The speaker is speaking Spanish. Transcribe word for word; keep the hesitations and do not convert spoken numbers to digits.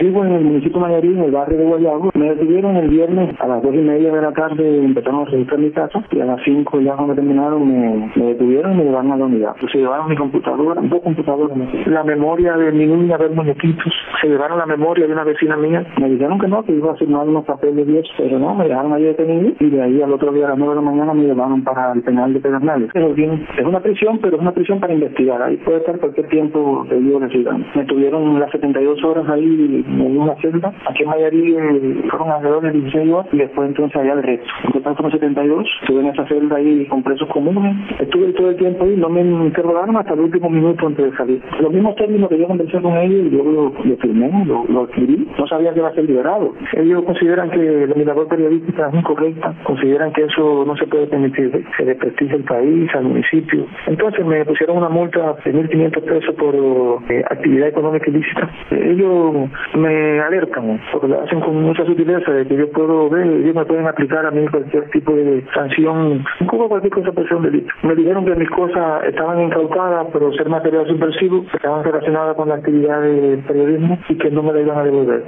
Vivo en el municipio de Mayarí, en el barrio de Guayabo. Me detuvieron el viernes a las dos y media de la tarde, empezaron a registrar mi casa y a las cinco ya cuando terminaron me, me detuvieron y me llevaron a la unidad. Se llevaron mi computadora, dos computadoras, la memoria de mi niña, ver muñequitos, se llevaron la memoria de una vecina mía. Me dijeron que no, que iba a firmar unos papeles y eso, pero no, me dejaron ahí detenido y de ahí al otro día a las nueve de la mañana me llevaron para el penal de Pedernales. Pero bien, es una prisión, pero es una prisión para investigar. Ahí puede estar cualquier tiempo que ellos decidan. Me tuvieron las setenta y dos horas ahí en una celda. Aquí en Mayarí eh, fueron alrededor de dieciséis horas y después entonces allá el resto. En total fueron setenta y dos. Estuve en esa celda ahí con presos comunes. Estuve todo el tiempo ahí, no me interrogaron hasta el último minuto antes de salir. Los mismos términos que yo conversé con ellos, yo lo, lo firmé, lo, lo adquirí. No sabía que iba a ser liberado. Ellos consideran que la labor periodística es incorrecta, consideran que eso no se puede permitir, se desprestigia el país, al municipio. Entonces me pusieron una multa de mil quinientos pesos por eh, actividad económica ilícita. Ellos me alertan, porque lo hacen con mucha sutileza de que yo puedo ver, ellos me pueden aplicar a mí cualquier tipo de sanción, incluso cualquier cosa por ser un delito. Me dijeron que mis cosas estaban incautadas, pero ser material subversivo, estaban relacionadas con la actividad de periodismo y que no me la iban a devolver.